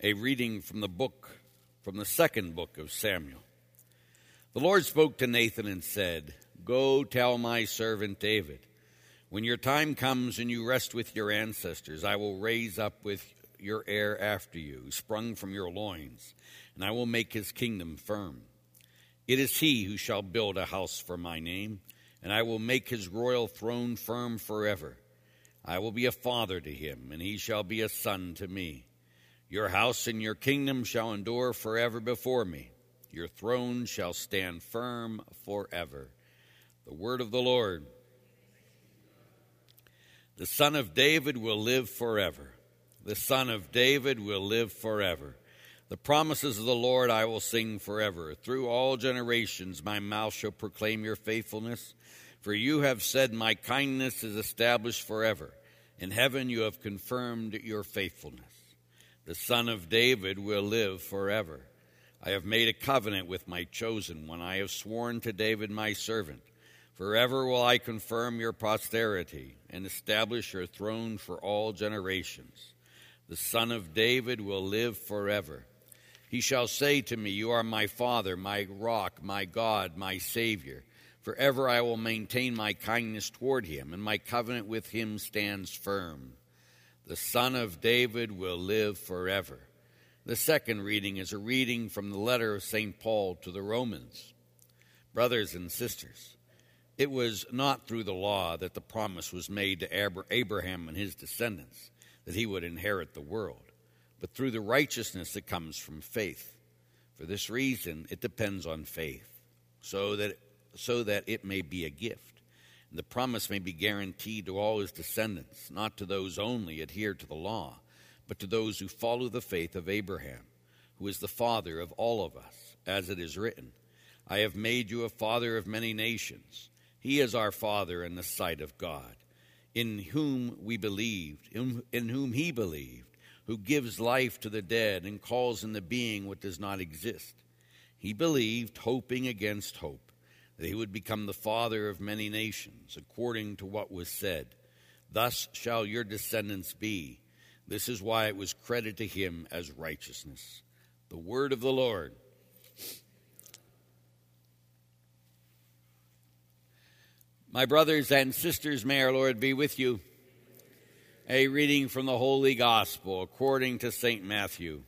A reading from the second book of Samuel. The Lord spoke to Nathan and said, "Go tell my servant David, when your time comes and you rest with your ancestors, I will raise up with your heir after you, sprung from your loins, and I will make his kingdom firm. It is he who shall build a house for my name, and I will make his royal throne firm forever. I will be a father to him, and he shall be a son to me. Your house and your kingdom shall endure forever before me. Your throne shall stand firm forever." The word of the Lord. The Son of David will live forever. The Son of David will live forever. The promises of the Lord I will sing forever. Through all generations my mouth shall proclaim your faithfulness. For you have said, my kindness is established forever. In heaven you have confirmed your faithfulness. The Son of David will live forever. I have made a covenant with my chosen one. I have sworn to David my servant. Forever will I confirm your posterity and establish your throne for all generations. The Son of David will live forever. He shall say to me, "You are my Father, my rock, my God, my Savior." Forever I will maintain my kindness toward him, and my covenant with him stands firm. The Son of David will live forever. The second reading is a reading from the letter of St. Paul to the Romans. Brothers and sisters, it was not through the law that the promise was made to Abraham and his descendants that he would inherit the world, but through the righteousness that comes from faith. For this reason, it depends on faith, so that it may be a gift. And the promise may be guaranteed to all his descendants, not to those only adhered to the law, but to those who follow the faith of Abraham, who is the father of all of us, as it is written, "I have made you a father of many nations." He is our Father in the sight of God, in whom we believed, in whom he believed, who gives life to the dead and calls into being what does not exist. He believed, hoping against hope, that he would become the father of many nations, according to what was said, "Thus shall your descendants be." This is why it was credited to him as righteousness. The word of the Lord. My brothers and sisters, may our Lord be with you. A reading from the Holy Gospel according to St. Matthew.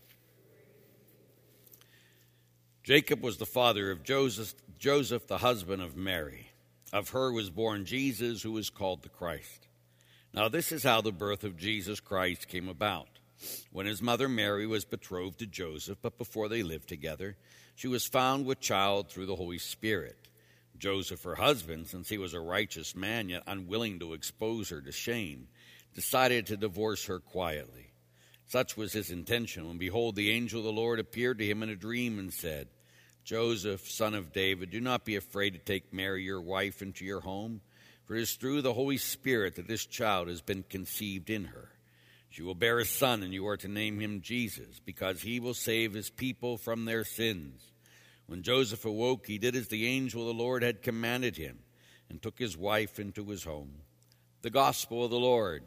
Jacob was the father of Joseph, the husband of Mary. Of her was born Jesus, who is called the Christ. Now this is how the birth of Jesus Christ came about. When his mother Mary was betrothed to Joseph, but before they lived together, she was found with child through the Holy Spirit. Joseph, her husband, since he was a righteous man, yet unwilling to expose her to shame, decided to divorce her quietly. Such was his intention when, behold, the angel of the Lord appeared to him in a dream and said, "Joseph, son of David, do not be afraid to take Mary, your wife, into your home, for it is through the Holy Spirit that this child has been conceived in her. She will bear a son, and you are to name him Jesus, because he will save his people from their sins." When Joseph awoke, he did as the angel of the Lord had commanded him, and took his wife into his home. The Gospel of the Lord.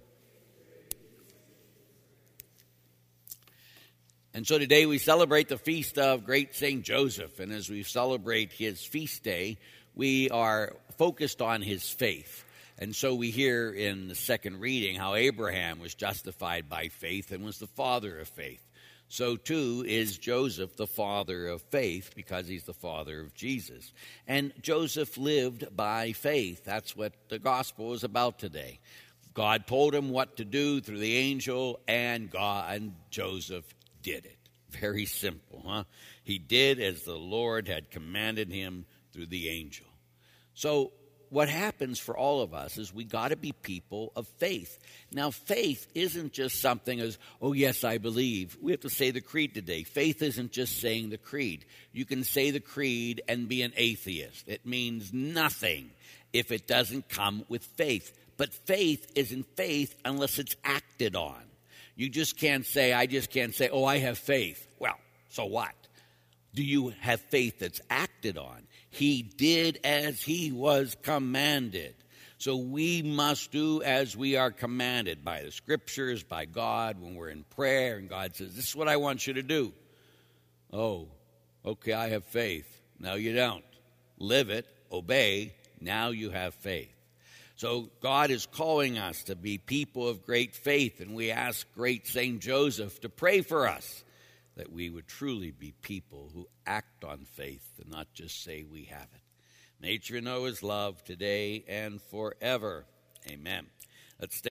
And so today we celebrate the feast of great Saint Joseph. And as we celebrate his feast day, we are focused on his faith. And so we hear in the second reading how Abraham was justified by faith and was the father of faith. So too is Joseph the father of faith, because he's the father of Jesus. And Joseph lived by faith. That's what the gospel is about today. God told him what to do through the angel, and Joseph did it. Very simple, huh? He did as the Lord had commanded him through the angel. So what happens for all of us is we got to be people of faith. Now, faith isn't just something as, "Oh, yes, I believe." We have to say the creed today. Faith isn't just saying the creed. You can say the creed and be an atheist. It means nothing if it doesn't come with faith. But faith isn't faith unless it's acted on. You just can't say, "Oh, I have faith." Well, so what? Do you have faith that's acted on? He did as he was commanded. So we must do as we are commanded by the Scriptures, by God, when we're in prayer, and God says, this is what I want you to do. Oh, okay, I have faith. No, you don't. Live it, obey, now you have faith. So God is calling us to be people of great faith, and we ask great Saint Joseph to pray for us, that we would truly be people who act on faith and not just say we have it. May you know his love today and forever. Amen. Let's stay